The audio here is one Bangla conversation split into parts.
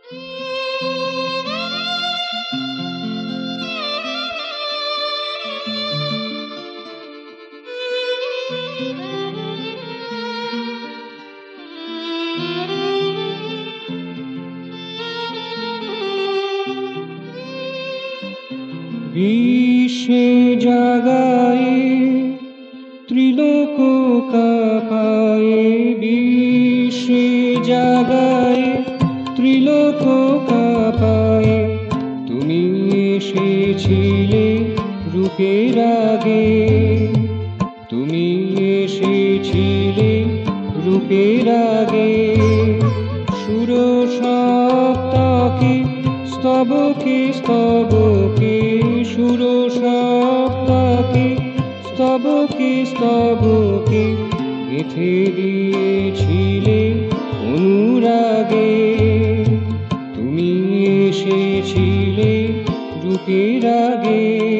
বিশ্বে জাগায় ত্রিলোক কাঁপায়, বিশ্বে জাগায় ত্রিলোক কাঁপায়। তুমি এসেছিলে রূপের আগে, তুমি এসেছিলে রূপের আগে। সুর সপ্তকে স্তবকে স্তবকে, সুর সপ্তকে স্তবকে স্তবকে গেঁথে দিয়েছিলে অনুরাগে। তুমি এসেছিলে রূপের আগে।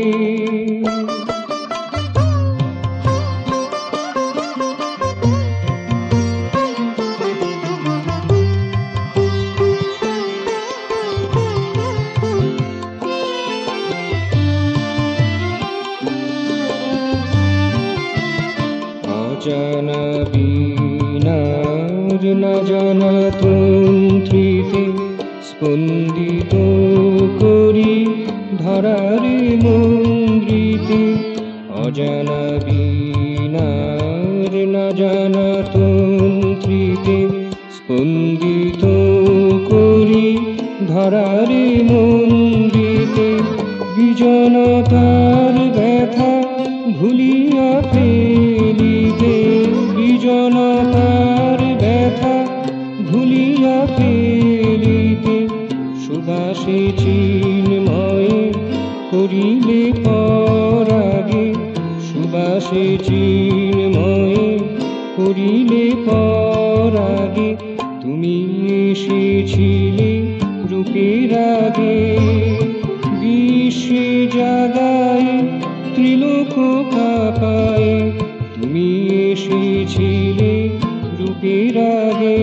অজানা বীণার না জানা তন্ত্রীতে স্পন্দিত করি ধরার মন্দ্রিতে। অজানা বীণার না জানা তন্ত্রীতে স্পন্দিত করি ধরার মন্দ্রিতে। বিজনতার ব্যথা ভুলিয়া ফেলিতে, বিজনতার ব্যথা ভুলিয়া ফেলিতে। সুবাসে চিন্ময়ে করিলে পরাগে, সুবাসে চিন্ময়ে করিলে পরাগে। তুমি এসেছিলে রূপের আগে। বিশ্বে জাগায় ত্রিলোক কাঁপায়, তুমি এসেছিলে রূপের আগে।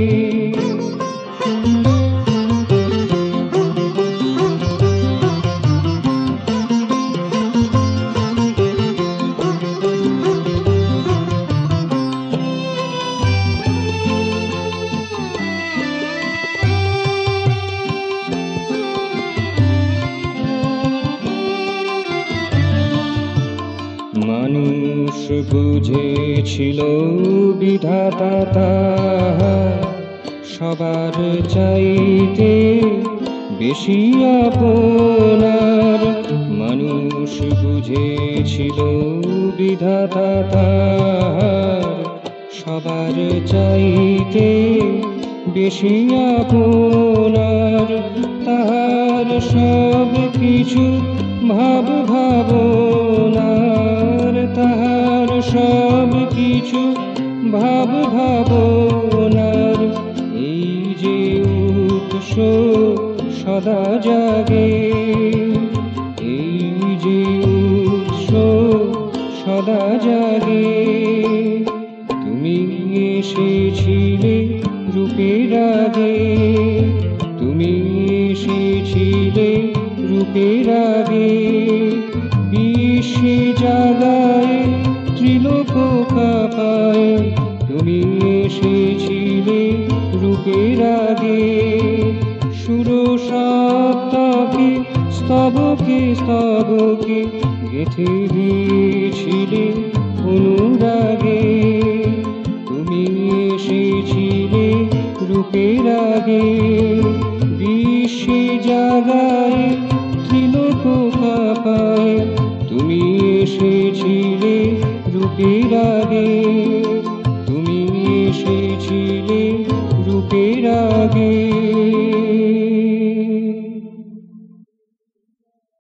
মানুষ বুঝেছিল বিধাতা তাহার সবার চাইতে বেশি আপনার। মানুষ বুঝেছিল বিধাতা তাহার সবার চাইতে বেশি আপনার। তাহার সব কিছু ভাব ভাবনার, তাহার সব কিছু ভাব ভাবনার। এই যে উৎস সদা জাগে, এই যে উৎস সদা জাগে। তুমি এসেছিলে রূপের আগে, তুমি এসেছিলে রূপের আগে। বিশ্বে জাগায় ত্রিলোক কাঁপায়, তুমি এসেছিলে রূপের আগে। সুর সপ্তকে স্তবকে স্তবকে গেঁথে দিয়েছিলে অনুরাগে। তুমি এসেছিলে রূপের আগে। বিশ্বে জাগায় ত্রিলোক কাঁপায়, তুমি এসেছিলে রূপের আগে।